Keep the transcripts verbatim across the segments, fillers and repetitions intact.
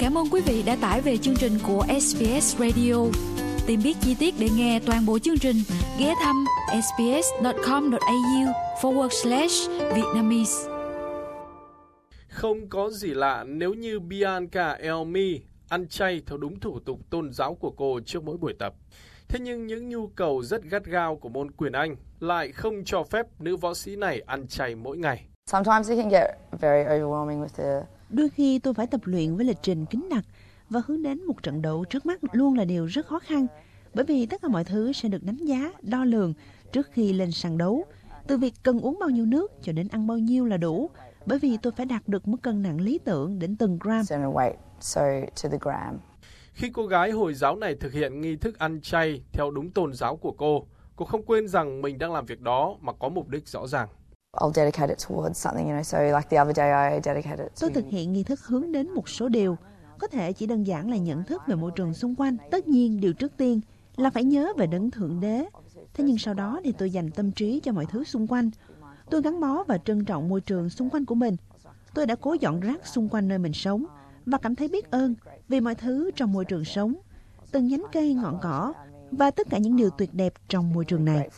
Cảm ơn quý vị đã tải về chương trình của ét bê ét Radio. Tìm biết chi tiết để nghe toàn bộ chương trình, ghé thăm sbs.com.au forward slash Vietnamese. Không có gì lạ nếu như Bianca Elmi ăn chay theo đúng thủ tục tôn giáo của cô trước mỗi buổi tập. Thế nhưng những nhu cầu rất gắt gao của môn quyền Anh lại không cho phép nữ võ sĩ này ăn chay mỗi ngày. Đôi khi tôi phải tập luyện với lịch trình kín đặc và hướng đến một trận đấu trước mắt luôn là điều rất khó khăn, bởi vì tất cả mọi thứ sẽ được đánh giá, đo lường trước khi lên sàn đấu. Từ việc cần uống bao nhiêu nước cho đến ăn bao nhiêu là đủ, bởi vì tôi phải đạt được mức cân nặng lý tưởng đến từng gram. Khi cô gái Hồi giáo này thực hiện nghi thức ăn chay theo đúng tôn giáo của cô, cô không quên rằng mình đang làm việc đó mà có mục đích rõ ràng. Tôi thực hiện nghi thức hướng đến một số điều. Có thể chỉ đơn giản là nhận thức về môi trường xung quanh. Tất nhiên, điều trước tiên là phải nhớ về đấng Thượng Đế. Thế nhưng sau đó thì tôi dành tâm trí cho mọi thứ xung quanh. Tôi gắn bó và trân trọng môi trường xung quanh của mình. Tôi đã cố dọn rác xung quanh nơi mình sống và cảm thấy biết ơn vì mọi thứ trong môi trường sống, từng nhánh cây, ngọn cỏ và tất cả những điều tuyệt đẹp trong môi trường này.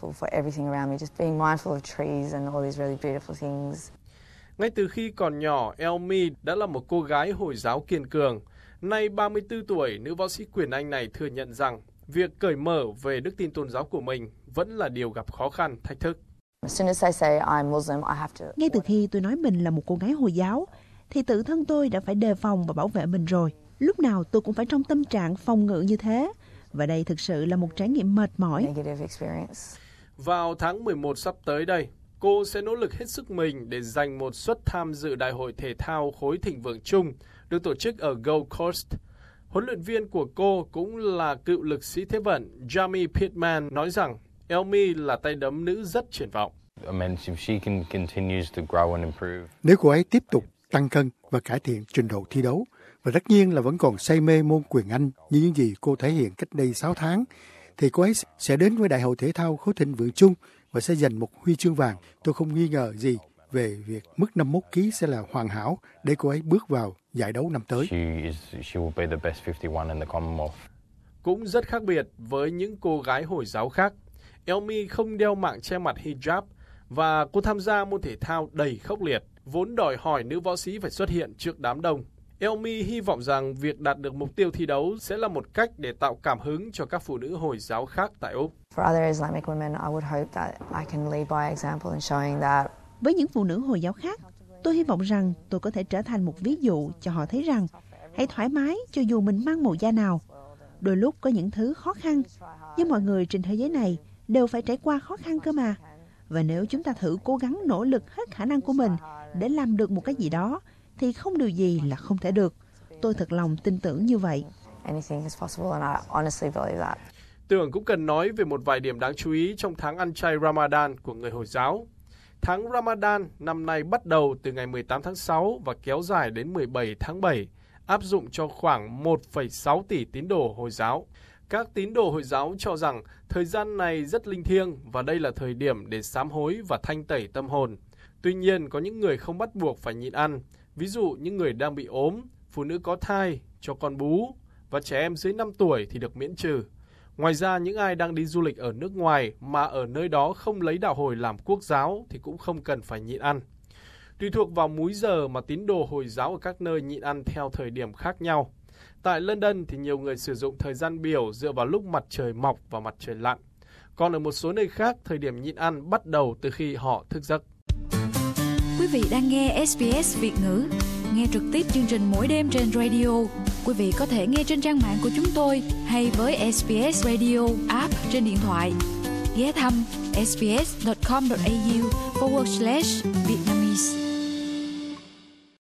Ngay từ khi còn nhỏ, Elmi đã là một cô gái Hồi giáo kiên cường. Nay ba mươi tư tuổi, nữ võ sĩ quyền Anh này thừa nhận rằng việc cởi mở về đức tin tôn giáo của mình vẫn là điều gặp khó khăn, thách thức. Ngay từ khi tôi nói mình là một cô gái Hồi giáo, thì tự thân tôi đã phải đề phòng và bảo vệ mình rồi. Lúc nào tôi cũng phải trong tâm trạng phòng ngự như thế. Và đây thực sự là một trải nghiệm mệt mỏi. Vào tháng mười một sắp tới đây, cô sẽ nỗ lực hết sức mình để giành một suất tham dự Đại hội Thể thao khối thịnh vượng chung được tổ chức ở Gold Coast. Huấn luyện viên của cô cũng là cựu lực sĩ thế vận Jamie Pittman nói rằng Elmi là tay đấm nữ rất triển vọng. Nếu cô ấy tiếp tục tăng cân và cải thiện trình độ thi đấu, và tất nhiên là vẫn còn say mê môn quyền Anh như những gì cô thể hiện cách đây sáu tháng, thì cô ấy sẽ đến với Đại hội Thể thao khối thịnh vượng chung và sẽ giành một huy chương vàng. Tôi không nghi ngờ gì về việc mức năm mươi mốt ki lô gam sẽ là hoàn hảo để cô ấy bước vào giải đấu năm tới. Cũng rất khác biệt với những cô gái Hồi giáo khác, Elmi không đeo mạng che mặt hijab và cô tham gia môn thể thao đầy khốc liệt, vốn đòi hỏi nữ võ sĩ phải xuất hiện trước đám đông. Elmi hy vọng rằng việc đạt được mục tiêu thi đấu sẽ là một cách để tạo cảm hứng cho các phụ nữ Hồi giáo khác tại Úc. Với những phụ nữ Hồi giáo khác, tôi hy vọng rằng tôi có thể trở thành một ví dụ cho họ thấy rằng hãy thoải mái cho dù mình mang màu da nào. Đôi lúc có những thứ khó khăn, nhưng mọi người trên thế giới này đều phải trải qua khó khăn cơ mà. Và nếu chúng ta thử cố gắng nỗ lực hết khả năng của mình để làm được một cái gì đó, thì không điều gì là không thể được. Tôi thật lòng tin tưởng như vậy. Tưởng cũng cần nói về một vài điểm đáng chú ý trong tháng ăn chay Ramadan của người Hồi giáo. Tháng Ramadan năm nay bắt đầu từ ngày mười tám tháng sáu và kéo dài đến mười bảy tháng bảy, áp dụng cho khoảng một phẩy sáu tỷ tín đồ Hồi giáo. Các tín đồ Hồi giáo cho rằng thời gian này rất linh thiêng và đây là thời điểm để sám hối và thanh tẩy tâm hồn. Tuy nhiên, có những người không bắt buộc phải nhịn ăn, ví dụ những người đang bị ốm, phụ nữ có thai, cho con bú và trẻ em dưới năm tuổi thì được miễn trừ. Ngoài ra, những ai đang đi du lịch ở nước ngoài mà ở nơi đó không lấy đạo Hồi làm quốc giáo thì cũng không cần phải nhịn ăn. Tùy thuộc vào múi giờ mà tín đồ Hồi giáo ở các nơi nhịn ăn theo thời điểm khác nhau. Tại London thì nhiều người sử dụng thời gian biểu dựa vào lúc mặt trời mọc và mặt trời lặn. Còn ở một số nơi khác, thời điểm nhịn ăn bắt đầu từ khi họ thức giấc. Quý vị đang nghe ét bê ét Việt ngữ. Nghe trực tiếp chương trình mỗi đêm trên radio. Quý vị có thể nghe trên trang mạng của chúng tôi hay với ét bê ét Radio app trên điện thoại. Ghé thăm sbs.com.au forward slash Vietnamese.